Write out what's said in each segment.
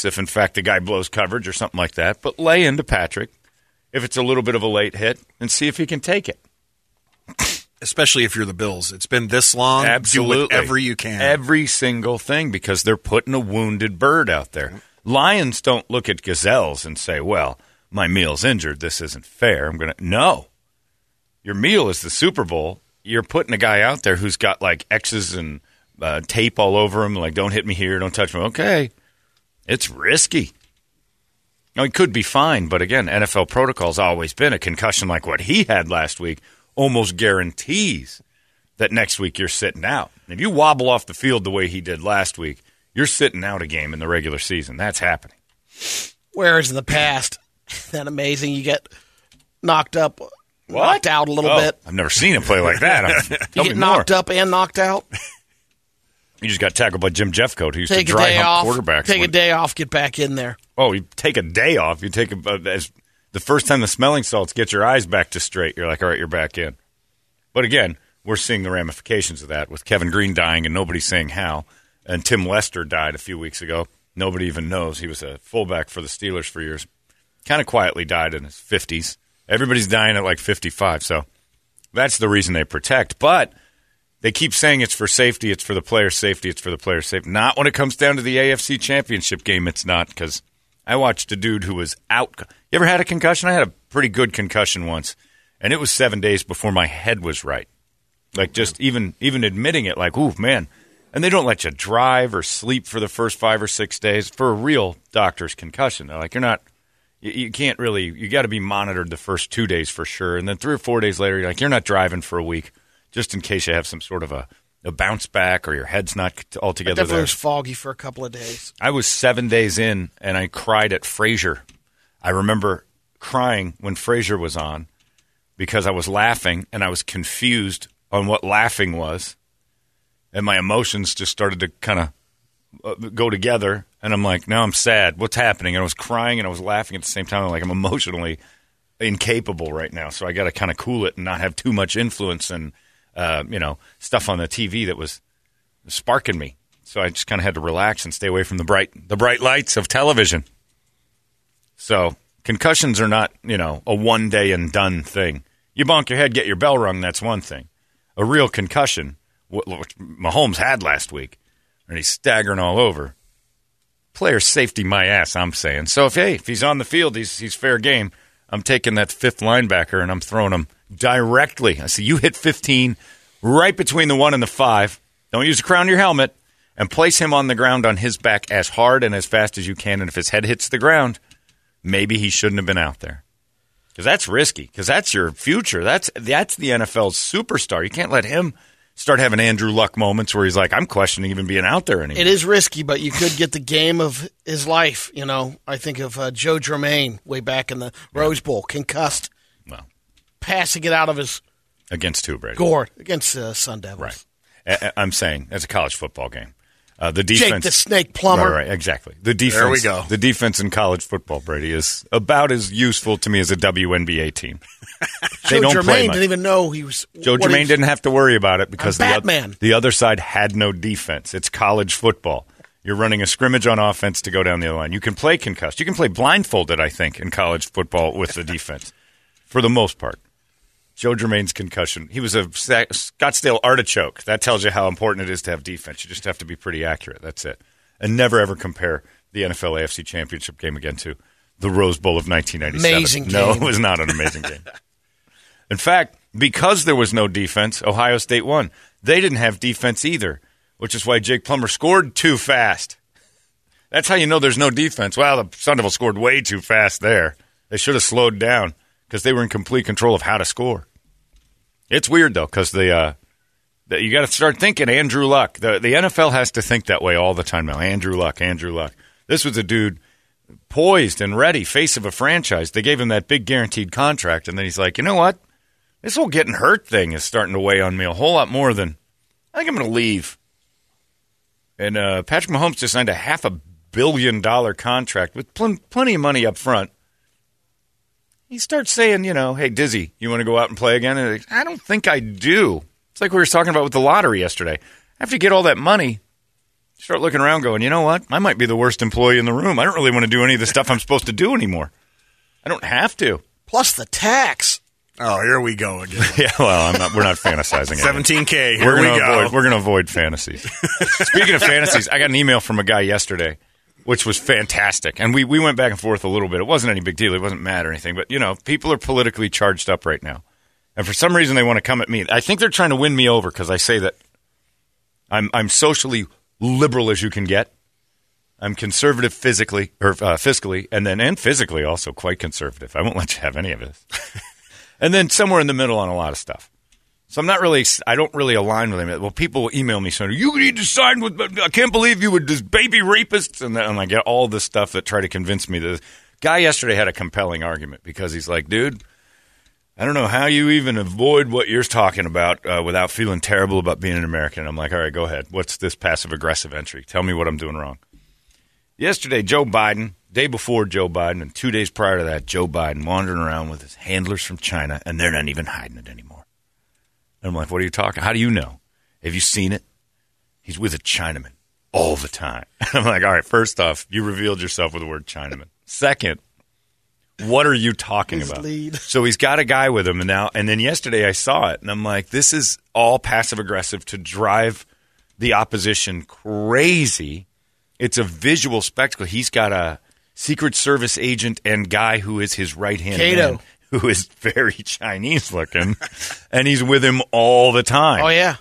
close if, in fact, the guy blows coverage or something like that. But lay into Patrick if it's a little bit of a late hit and see if he can take it. Especially if you're the Bills. It's been this long. Absolutely. Do whatever you can. Every single thing, because they're putting a wounded bird out there. Lions don't look at gazelles and say, well, my meal's injured. This isn't fair. No. Your meal is the Super Bowl. You're putting a guy out there who's got like X's and tape all over him, like don't hit me here, don't touch me. Okay. It's risky. Now, he could be fine, but again, NFL protocol's always been a concussion like what he had last week almost guarantees that next week you're sitting out. If you wobble off the field the way he did last week, you're sitting out a game in the regular season. That's happening. Whereas in the past, isn't that amazing? You get knocked up, knocked out a little bit. I've never seen him play like that. You get knocked up and knocked out. You just got tackled by Jim Jeffcoat, who used Take to dry hump off, quarterbacks. Take a day off, get back in there. Oh, you take a day off. You take as the first time the smelling salts get your eyes back to straight, you're like, all right, you're back in. But again, we're seeing the ramifications of that with Kevin Green dying and nobody saying how. And Tim Lester died a few weeks ago. Nobody even knows. He was a fullback for the Steelers for years. Kind of quietly died in his 50s. Everybody's dying at like 55. So that's the reason they protect. But they keep saying it's for safety, it's for the player's safety, it's for the player's safety. Not when it comes down to the AFC Championship game, it's not, because I watched a dude who was out. You ever had a concussion? I had a pretty good concussion once, and it was 7 days before my head was right. Like just even admitting it, like, ooh, man. And they don't let you drive or sleep for the first 5 or 6 days for a real doctor's concussion. They're like, you're not, you can't really, you got to be monitored the first 2 days for sure. And then 3 or 4 days later, you're like, you're not driving for a week just in case you have some sort of a bounce back or your head's not altogether It definitely there. was foggy for a couple of days. I was 7 days in, and I cried at Frasier. I remember crying when Frasier was on because I was laughing, and I was confused on what laughing was. And my emotions just started to kind of go together. And I'm like, now I'm sad. What's happening? And I was crying and I was laughing at the same time. I'm like, I'm emotionally incapable right now. So I got to kind of cool it and not have too much influence and, stuff on the TV that was sparking me. So I just kind of had to relax and stay away from the bright lights of television. So concussions are not, a one day and done thing. You bonk your head, get your bell rung, that's one thing. A real concussion, what Mahomes had last week, and he's staggering all over. Player safety, my ass, I'm saying. So if he's on the field, he's fair game. I'm taking that fifth linebacker and I'm throwing him directly. I see you hit 15 right between the 1 and the 5. Don't use the crown of your helmet, and place him on the ground on his back as hard and as fast as you can. And if his head hits the ground, maybe he shouldn't have been out there. Because that's risky. Because that's your future. That's the NFL's superstar. You can't let him start having Andrew Luck moments where he's like, I'm questioning even being out there anymore. It is risky, but you could get the game of his life. I think of Joe Germain way back in the Rose Bowl, concussed, passing it out of his against who, Brady? gourd against Sun Devils. Right. I'm saying it's a college football game. The defense, Jake the Snake Plumber. Right, exactly. The defense. There we go. The defense in college football, Brady, is about as useful to me as a WNBA team. They Joe don't Germain play much. didn't even know he was. Joe Germain didn't have to worry about it because the other side had no defense. It's college football. You're running a scrimmage on offense to go down the other line. You can play concussed. You can play blindfolded, I think, in college football with the defense for the most part. Joe Germain's concussion. He was a Scottsdale artichoke. That tells you how important it is to have defense. You just have to be pretty accurate. That's it. And never, ever compare the NFL AFC Championship game again to the Rose Bowl of 1997. Amazing game. No, it was not an amazing game. In fact, because there was no defense, Ohio State won. They didn't have defense either, which is why Jake Plummer scored too fast. That's how you know there's no defense. Well, the Sun Devils scored way too fast there. They should have slowed down because they were in complete control of how to score. It's weird, though, because you got to start thinking Andrew Luck. The NFL has to think that way all the time now. Andrew Luck. This was a dude poised and ready, face of a franchise. They gave him that big guaranteed contract, and then he's like, you know what? This whole getting hurt thing is starting to weigh on me a whole lot more than I think I'm going to leave. And Patrick Mahomes just signed a $500 million contract with plenty of money up front. He starts saying, hey, Dizzy, you want to go out and play again? And like, I don't think I do. It's like we were talking about with the lottery yesterday. After you get all that money, start looking around going, you know what? I might be the worst employee in the room. I don't really want to do any of the stuff I'm supposed to do anymore. I don't have to. Plus the tax. Oh, here we go again. Yeah, well, we're not fantasizing. $17K. Here we go. We're going to avoid fantasies. Speaking of fantasies, I got an email from a guy yesterday, which was fantastic. And we went back and forth a little bit. It wasn't any big deal. He wasn't mad or anything. But, people are politically charged up right now. And for some reason, they want to come at me. I think they're trying to win me over because I say that I'm socially liberal as you can get. I'm conservative fiscally, and physically also quite conservative. I won't let you have any of this. And then somewhere in the middle on a lot of stuff. So I don't really align with him. Well, people will email me saying, you need to sign with, I can't believe you would just baby rapists. And I get all this stuff that try to convince me. The guy yesterday had a compelling argument because he's like, dude, I don't know how you even avoid what you're talking about without feeling terrible about being an American. I'm like, all right, go ahead. What's this passive-aggressive entry? Tell me what I'm doing wrong. Yesterday, Joe Biden, day before Joe Biden, and 2 days prior to that, Joe Biden wandering around with his handlers from China, and they're not even hiding it anymore. And I'm like, what are you talking? How do you know? Have you seen it? He's with a Chinaman all the time. And I'm like, all right, first off, you revealed yourself with the word Chinaman. Second, what are you talking about? Lead. So he's got a guy with him, and then yesterday I saw it, and I'm like, this is all passive-aggressive to drive the opposition crazy. It's a visual spectacle. He's got a Secret Service agent and guy who is his right-hand man, who is very Chinese-looking, and he's with him all the time. Oh, yeah.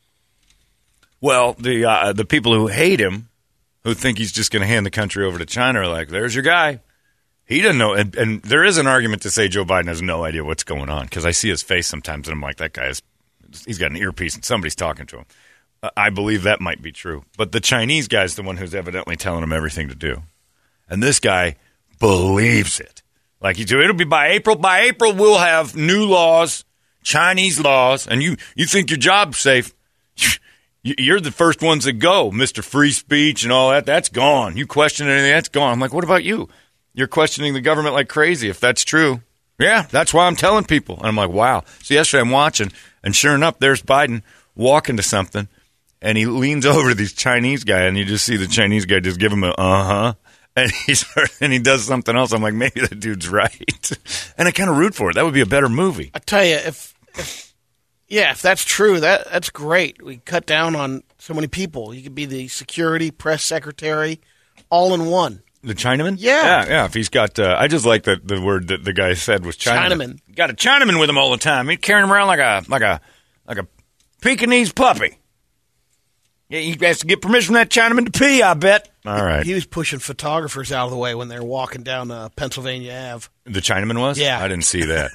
Well, the people who hate him, who think he's just going to hand the country over to China, are like, there's your guy. He doesn't know. And there is an argument to say Joe Biden has no idea what's going on, because I see his face sometimes, and I'm like, that guy he's got an earpiece, and somebody's talking to him. I believe that might be true. But the Chinese guy's the one who's evidently telling him everything to do. And this guy believes it. Like, it'll be by April. By April, we'll have new laws, Chinese laws, and you think your job's safe. You're the first ones that go, Mr. Free Speech and all that. That's gone. You question anything, that's gone. I'm like, what about you? You're questioning the government like crazy, if that's true. Yeah, that's why I'm telling people. And I'm like, wow. So yesterday I'm watching, and sure enough, there's Biden walking to something. And he leans over to this Chinese guy, and you just see the Chinese guy just give him a uh-huh. And he does something else. I'm like, maybe that dude's right. And I kind of root for it. That would be a better movie. I tell you, if that's true, that's great. We cut down on so many people. You could be the security, press secretary, all in one. The Chinaman? Yeah. If he's got, I just like the word that the guy said was Chinaman. Got a Chinaman with him all the time. He's carrying him around like a Pekingese puppy. Yeah, he has to get permission from that Chinaman to pee, I bet. All right. He was pushing photographers out of the way when they were walking down Pennsylvania Ave. The Chinaman was? Yeah. I didn't see that.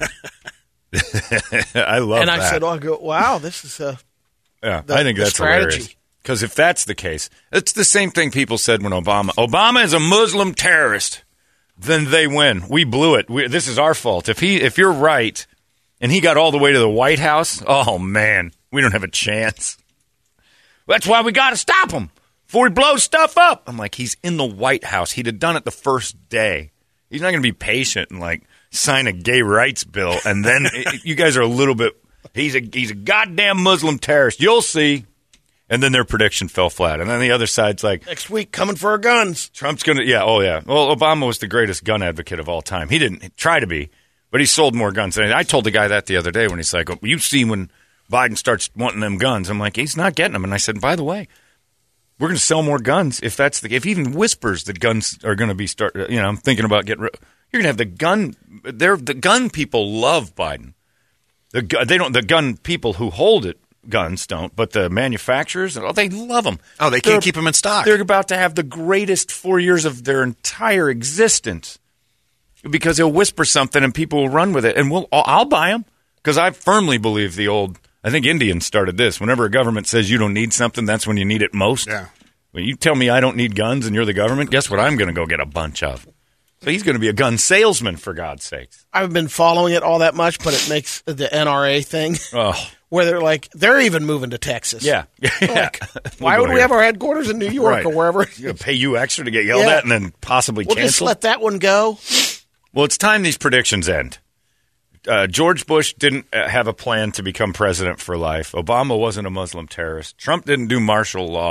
I love that. And I said, wow, this is I think that's strategy. Hilarious. Because if that's the case, it's the same thing people said when Obama is a Muslim terrorist, then they win. We blew it. This is our fault. If you're right, and he got all the way to the White House, oh, man, we don't have a chance. That's why we got to stop him before he blows stuff up. I'm like, he's in the White House. He'd have done it the first day. He's not going to be patient and, sign a gay rights bill. And then you guys are a little bit – he's a goddamn Muslim terrorist. You'll see. And then their prediction fell flat. And then the other side's like – next week, coming for our guns. Trump's going to – yeah, oh, yeah. Well, Obama was the greatest gun advocate of all time. He didn't try to be, but he sold more guns. And I told the guy that the other day when he's like, you see when – Biden starts wanting them guns. I'm like, he's not getting them. And I said, by the way, we're going to sell more guns if if he even whispers that guns are going to be I'm thinking about getting rid. You're going to have the gun. The gun people love Biden. The gun people who hold guns don't, but the manufacturers, they love them. Oh, they can't keep them in stock. They're about to have the greatest 4 years of their entire existence because he'll whisper something and people will run with it, and I'll buy them because I firmly believe I think Indians started this. Whenever a government says you don't need something, that's when you need it most. Yeah. When you tell me I don't need guns and you're the government, guess what I'm going to go get a bunch of? So he's going to be a gun salesman, for God's sakes. I haven't been following it all that much, but it makes the NRA thing where they're even moving to Texas. Yeah. Why would we have our headquarters in New York or wherever? It's going to pay you extra to get yelled at and then possibly cancel? Just let that one go. Well, it's time these predictions end. George Bush didn't have a plan to become president for life. Obama wasn't a Muslim terrorist. Trump didn't do martial law.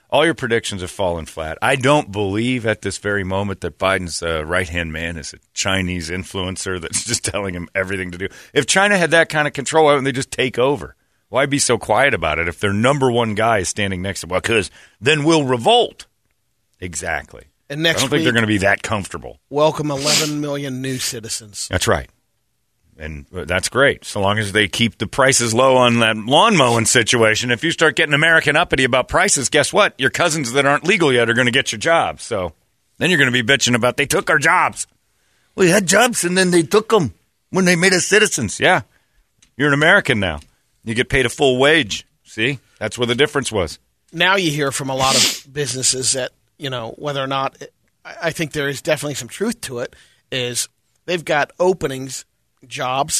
All your predictions have fallen flat. I don't believe at this very moment that Biden's right-hand man is a Chinese influencer that's just telling him everything to do. If China had that kind of control, why wouldn't they just take over? Why be so quiet about it if their number one guy is standing next to them? Well, because then we'll revolt. Exactly. And next I don't think they're going to be that comfortable. Welcome 11 million new citizens. That's right. And that's great, so long as they keep the prices low on that lawn mowing situation. If you start getting American uppity about prices, guess what? Your cousins that aren't legal yet are going to get your jobs. So then you're going to be bitching about they took our jobs. We had jobs, and then they took them when they made us citizens. Yeah, you're an American now. You get paid a full wage. See? That's where the difference was. Now you hear from a lot of businesses that, whether or not, I think there is definitely some truth to it, is they've got openings, jobs,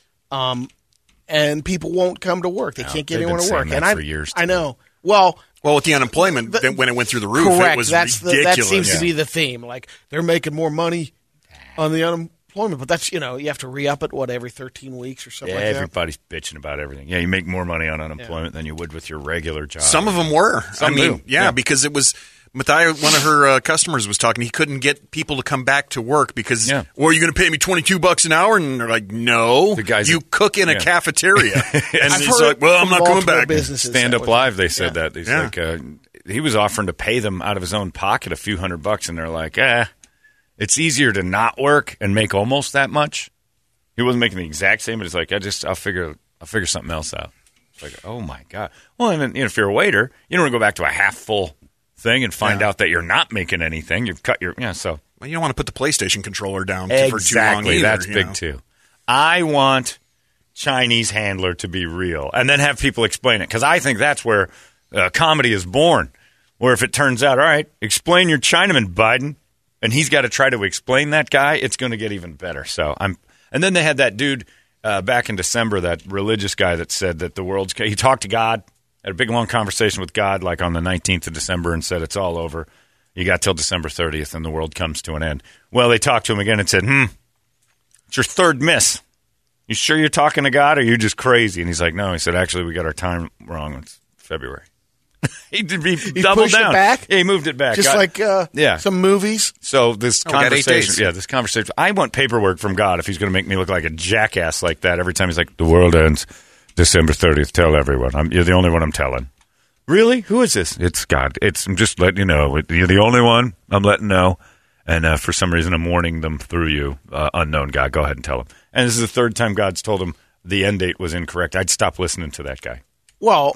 and people won't come to work. They can't get anyone to work. And for years, I know. Well, with the unemployment, when it went through the roof, correct. It was ridiculous. That seems to be the theme. Like, they're making more money on the unemployment, but that's, you have to re-up it, every 13 weeks or something like that? Everybody's bitching about everything. Yeah, you make more money on unemployment than you would with your regular job. Some of them were. Some do. Because it was... Matthias, one of her customers, was talking. He couldn't get people to come back to work because, well, are you going to pay me $22 an hour? And they're like, no, you cook in a cafeteria. And he's like, well, I'm not coming back. Stand Up Live, they said that. He's like, he was offering to pay them out of his own pocket a few $100, and they're like, it's easier to not work and make almost that much. He wasn't making the exact same, but he's like, I'll figure something else out. It's like, oh my God. Well, and then, if you're a waiter, you don't want to go back to a half full thing and find out that you're not making anything. You've cut your so. Well, you don't want to put the PlayStation controller down exactly. for too long either. That's big too. I want Chinese handler to be real, and then have people explain it, because I think that's where comedy is born. Where if it turns out, all right, explain your Chinaman, Biden, and he's got to try to explain that guy, it's going to get even better. So and then they had that dude back in December, that religious guy that said that the world's. He talked to God. Had a big, long conversation with God, like on the 19th of December, and said, it's all over. You got till December 30th, and the world comes to an end. Well, they talked to him again and said, it's your third miss. You sure you're talking to God, or are you just crazy? And he's like, no. He said, actually, we got our time wrong. It's February. he doubled pushed down. It back? Yeah, he moved it back. Just some movies? So this conversation, I want paperwork from God if he's going to make me look like a jackass like that every time he's like, the world ends December 30th. Tell everyone. You're the only one I'm telling. Really? Who is this? It's God. I'm just letting you know. You're the only one I'm letting know. And for some reason, I'm warning them through you, unknown God. Go ahead and tell them. And this is the third time God's told him the end date was incorrect. I'd stop listening to that guy. Well,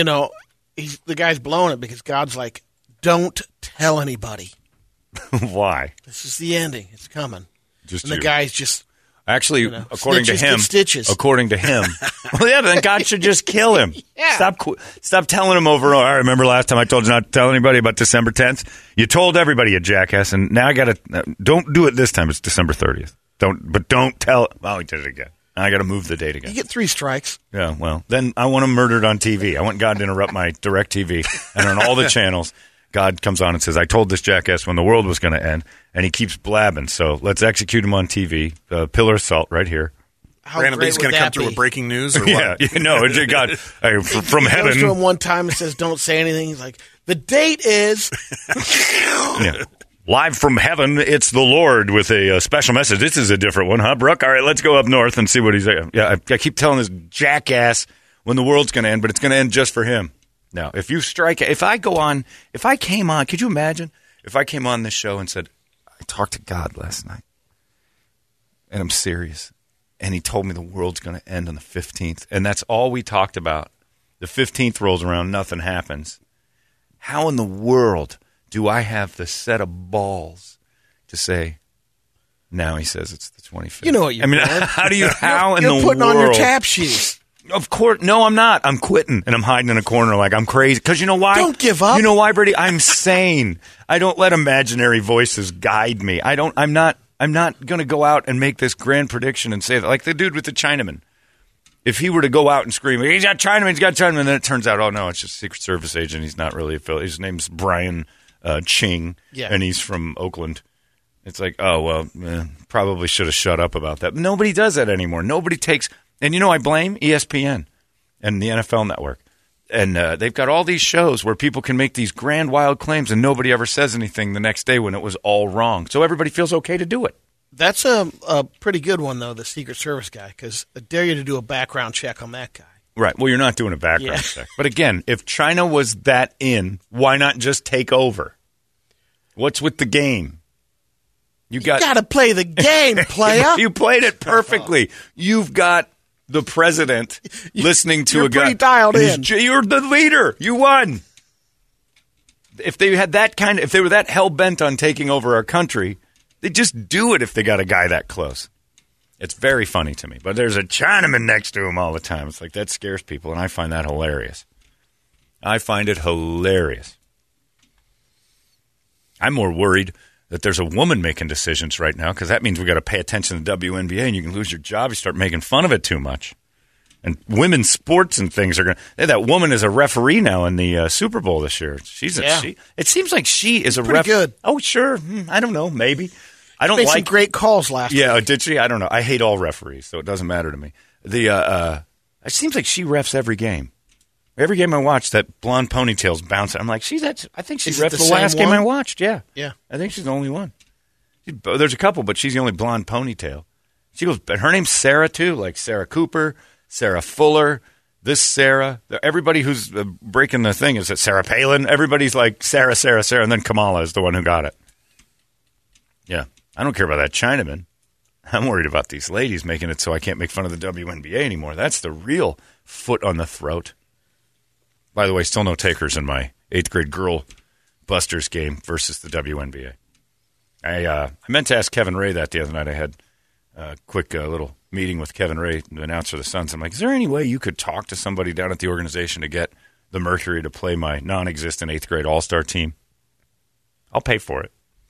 the guy's blowing it because God's like, don't tell anybody. Why? This is the ending. It's coming. Just and the guy's just... Actually, according to him, well, yeah, then God should just kill him. Stop telling him over. I remember last time I told you not to tell anybody about December 10th. You told everybody, you jackass, and now I got to. Don't do it this time. It's December 30th. Don't tell. Oh, he did it again. I got to move the date again. You get 3 strikes. Yeah, well, then I want him murdered on TV. I want God to interrupt my DirecTV and on all the channels. God comes on and says, I told this jackass when the world was going to end, and he keeps blabbing. So let's execute him on TV. Pillar of salt right here. Randomly's going to come through with breaking news or what? Yeah, God, from heaven. He goes to him one time and says, don't say anything. He's like, the date is... Live from heaven, it's the Lord with a special message. This is a different one, huh, Brooke? All right, let's go up north and see what he's... Yeah, I keep telling this jackass when the world's going to end, but it's going to end just for him. Now, if I came on, could you imagine if I came on this show and said, I talked to God last night, and I'm serious, and he told me the world's going to end on the 15th, and that's all we talked about. The 15th rolls around, nothing happens. How in the world do I have the set of balls to say, now he says it's the 25th? You know what you're doing. How do you, how in the world? You're putting on your tap shoes. Of course. No, I'm not. I'm quitting, and I'm hiding in a corner like I'm crazy. Because you know why? Don't give up. You know why, Brady? I'm sane. I don't let imaginary voices guide me. I'm not going to go out and make this grand prediction and say that. Like the dude with the Chinaman. If he were to go out and scream, he's got Chinaman, and then it turns out, oh, no, it's just a Secret Service agent. He's not really affiliated. His name's Brian Ching, and he's from Oakland. It's like, oh, well, probably should have shut up about that. Nobody does that anymore. Nobody takes... And I blame ESPN and the NFL Network. And they've got all these shows where people can make these grand, wild claims and nobody ever says anything the next day when it was all wrong. So everybody feels okay to do it. That's a pretty good one, though, the Secret Service guy, because I dare you to do a background check on that guy. Right. Well, you're not doing a background check. But again, if China was that in, why not just take over? What's with the game? You got to play the game, player. You played it perfectly. You've got the president listening to You're a guy. pretty dialed in. You're the leader. You won. If they had if they were that hell bent on taking over our country, they'd just do it if they got a guy that close. It's very funny to me. But there's a Chinaman next to him all the time. It's like that scares people, and I find that hilarious. I find it hilarious. I'm more worried that there's a woman making decisions right now, because that means we got to pay attention to the WNBA, and you can lose your job. You start making fun of it too much. And women's sports and things are going to... That woman is a referee now in the Super Bowl this year. It seems like she is a pretty good. Oh, sure. I don't know. Maybe. I don't Made like... some great calls last week. Yeah, did she? I don't know. I hate all referees, so it doesn't matter to me. It seems like she refs every game. Every game I watch, that blonde ponytail's bouncing. I'm like, I think she refed the last game I watched. Yeah. I think she's the only one. There's a couple, but she's the only blonde ponytail. She goes, her name's Sarah, too, like Sarah Cooper, Sarah Fuller, this Sarah. Everybody who's breaking the thing is that Sarah Palin. Everybody's like Sarah, Sarah, Sarah, and then Kamala is the one who got it. Yeah. I don't care about that Chinaman. I'm worried about these ladies making it so I can't make fun of the WNBA anymore. That's the real foot on the throat. By the way, still no takers in my 8th grade girl Busters game versus the WNBA. I meant to ask Kevin Ray that the other night. I had a quick little meeting with Kevin Ray, the announcer of the Suns. I'm like, is there any way you could talk to somebody down at the organization to get the Mercury to play my non-existent 8th grade all-star team? I'll pay for it.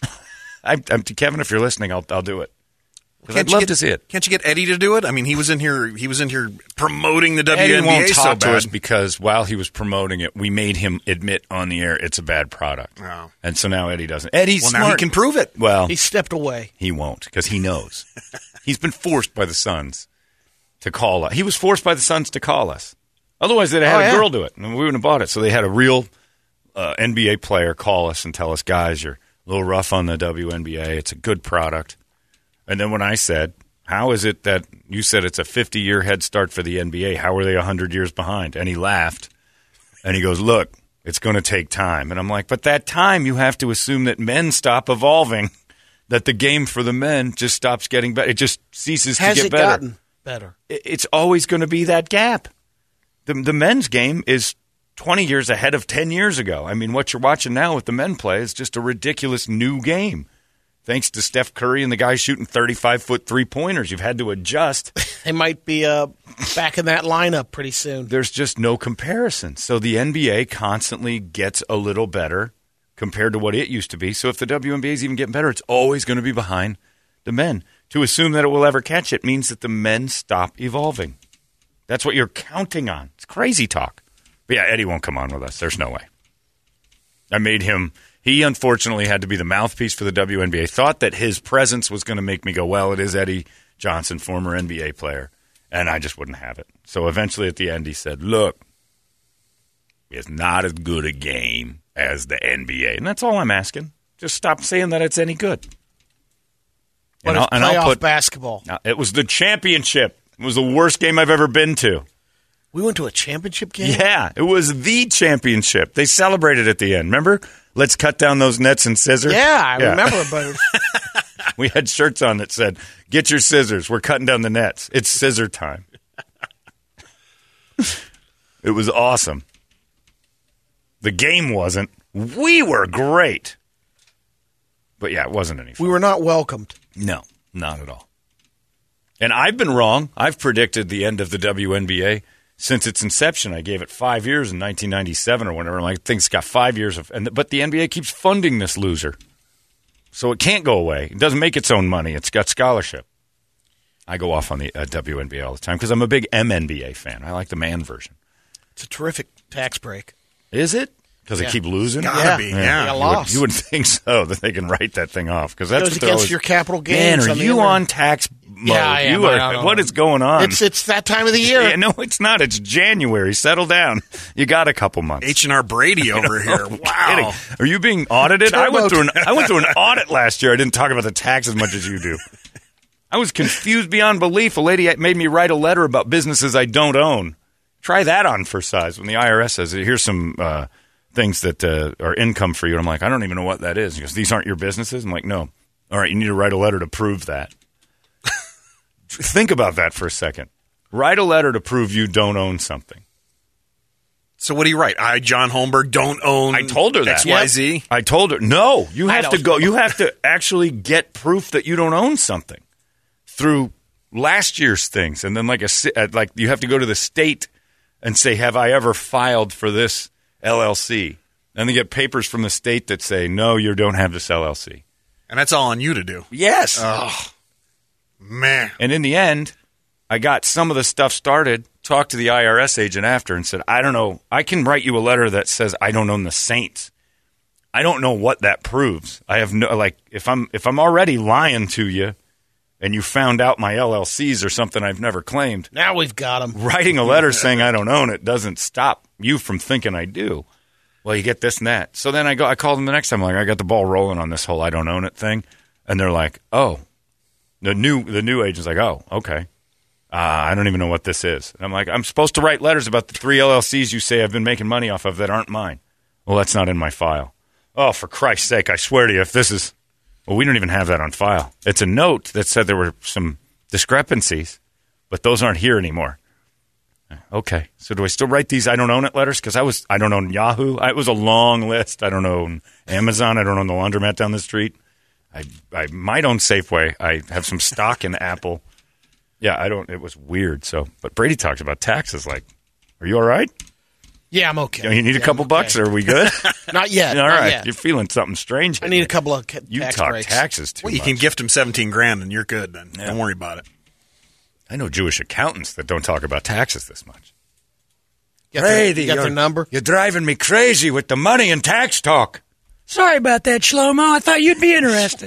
Kevin, if you're listening, I'll do it. I'd love to see it. Can't you get Eddie to do it? I mean, he was in here promoting the WNBA. Eddie won't talk so to us because while he was promoting it, we made him admit on the air it's a bad product. Oh. And so now Eddie doesn't. Eddie's smart. Now he can prove it. Well, he stepped away. He won't because he knows. He's been forced by the Suns to call us. He was forced by the Suns to call us. Otherwise, they'd have had a girl do it, and we wouldn't have bought it. So they had a real NBA player call us and tell us, guys, you're a little rough on the WNBA. It's a good product. And then when I said, how is it that you said it's a 50-year head start for the NBA? How are they 100 years behind? And he laughed. And he goes, look, it's going to take time. And I'm like, but that time you have to assume that men stop evolving, that the game for the men just stops getting better. It just ceases to get better. Has it gotten better? It's always going to be that gap. The men's game is 20 years ahead of 10 years ago. I mean, what you're watching now with the men play is just a ridiculous new game. Thanks to Steph Curry and the guys shooting 35-foot three-pointers. You've had to adjust. They might be back in that lineup pretty soon. There's just no comparison. So the NBA constantly gets a little better compared to what it used to be. So if the WNBA is even getting better, it's always going to be behind the men. To assume that it will ever catch it means that the men stop evolving. That's what you're counting on. It's crazy talk. But yeah, Eddie won't come on with us. There's no way. I made him... He, unfortunately, had to be the mouthpiece for the WNBA. Thought that his presence was going to make me go, well, it is Eddie Johnson, former NBA player, and I just wouldn't have it. So eventually at the end he said, look, it's not as good a game as the NBA. And that's all I'm asking. Just stop saying that it's any good. But it's playoff basketball. It was the championship. It was the worst game I've ever been to. We went to a championship game? Yeah, it was the championship. They celebrated at the end. Remember? Let's cut down those nets and scissors. Yeah, I remember. But we had shirts on that said, get your scissors. We're cutting down the nets. It's scissor time. It was awesome. The game wasn't. We were great. But, yeah, it wasn't any fun. We were not welcomed. No, not at all. And I've been wrong. I've predicted the end of the WNBA since its inception. I gave it 5 years in 1997 or whenever. I think it's got 5 years but the NBA keeps funding this loser, so it can't go away. It doesn't make its own money. It's got scholarship. I go off on the WNBA all the time because I'm a big MNBA fan. I like the man version. It's a terrific tax break. Is it? Because they keep losing? Gotta be, yeah. You would think so, that they can write that thing off. Because that's goes against your capital gains. Man, are you on tax mode? Yeah, what is going on? It's that time of the year. Yeah, no, it's not. It's January. Settle down. You got a couple months. H&R Brady over here. Wow. Kidding. Are you being audited? I went through an audit last year. I didn't talk about the tax as much as you do. I was confused beyond belief. A lady made me write a letter about businesses I don't own. Try that on for size. When the IRS says, here's some things that are income for you. And I'm like, I don't even know what that is. He goes, these aren't your businesses? I'm like, no. All right, you need to write a letter to prove that. Think about that for a second. Write a letter to prove you don't own something. So what do you write? I, John Holmberg, don't own I told her that. XYZ? Yep. I told her, no, you have to go. You have to actually get proof that you don't own something through last year's things. And then like you have to go to the state and say, have I ever filed for this LLC? And they get papers from the state that say, no, you don't have this LLC. And that's all on you to do. Yes. Oh, man. And in the end, I got some of the stuff started, talked to the IRS agent after and said, I don't know. I can write you a letter that says I don't own the Saints. I don't know what that proves. I have no, like, if I'm already lying to you and you found out my LLCs or something I've never claimed. Now we've got them. Writing a letter saying I don't own it doesn't stop you from thinking I do. Well, you get this and that. So then I called them the next time. I'm like, I got the ball rolling on this whole I don't own it thing. And they're like, oh. The new agent's like, oh, okay. I don't even know what this is. And I'm like, I'm supposed to write letters about the 3 LLCs you say I've been making money off of that aren't mine. Well, that's not in my file. Oh, for Christ's sake, I swear to you, if this is... Well, we don't even have that on file. It's a note that said there were some discrepancies, but those aren't here anymore. Okay, so do I still write these I don't own it letters? Because I don't own Yahoo. It was a long list. I don't own Amazon. I don't own the laundromat down the street. I might own Safeway. I have some stock in Apple. Yeah, I don't. It was weird. So, but Brady talks about taxes. Like, are you all right? Yeah, I'm okay. You need a couple bucks, or are we good? Not yet. All right, yet. You're feeling something strange. I need a couple of you tax talk breaks. Taxes too much. You can gift him $17,000 and you're good. Then don't worry about it. I know Jewish accountants that don't talk about taxes this much. Brady, you got their number? You're driving me crazy with the money and tax talk. Sorry about that, Shlomo. I thought you'd be interested.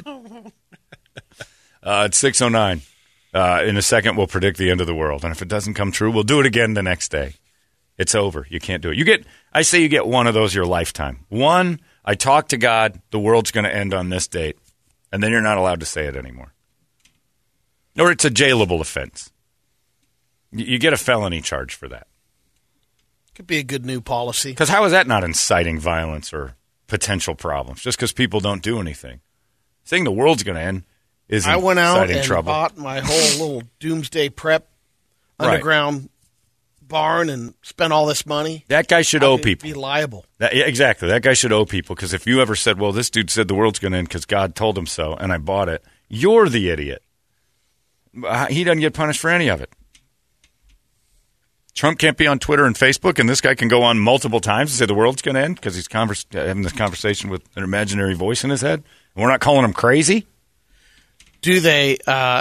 It's 6:09. In a second, we'll predict the end of the world. And if it doesn't come true, we'll do it again the next day. It's over. You can't do it. I say you get one of those your lifetime. One, I talk to God, the world's going to end on this date. And then you're not allowed to say it anymore. Or it's a jailable offense. You get a felony charge for that. Could be a good new policy. Because how is that not inciting violence or potential problems? Just because people don't do anything. Saying the world's going to end isn't inciting trouble. I went out and bought my whole little doomsday prep underground barn and spent all this money. That guy should owe people. Be liable. Exactly. That guy should owe people because if you ever said, well, this dude said the world's going to end because God told him so and I bought it, you're the idiot. He doesn't get punished for any of it. Trump can't be on Twitter and Facebook, and this guy can go on multiple times and say the world's going to end because he's having this conversation with an imaginary voice in his head. And we're not calling him crazy? Do they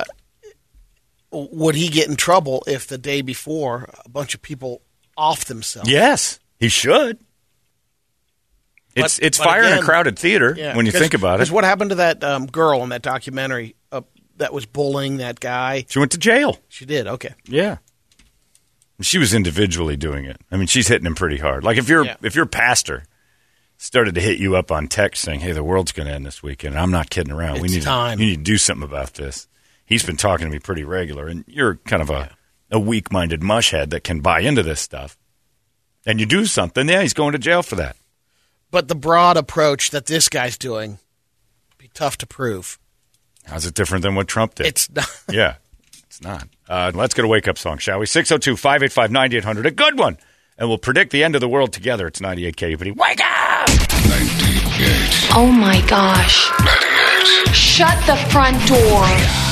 would he get in trouble if the day before a bunch of people off themselves? Yes, he should. It's fire in a crowded theater when you think about it. Because what happened to that girl in that documentary that was bullying that guy? She went to jail. She did, okay. Yeah. She was individually doing it. I mean, she's hitting him pretty hard. Like if your pastor started to hit you up on text saying, hey, the world's going to end this weekend, and I'm not kidding around. It's time. You need to do something about this. He's been talking to me pretty regular, and you're kind of a weak-minded mushhead that can buy into this stuff. And you do something, he's going to jail for that. But the broad approach that this guy's doing be tough to prove. How's it different than what Trump did? It's not. Yeah, it's not. Let's get a wake-up song, shall we? 602-585-9800, a good one. And we'll predict the end of the world together. It's 98 KUPD. Wake up! 98. Oh, my gosh. 98. Shut the front door.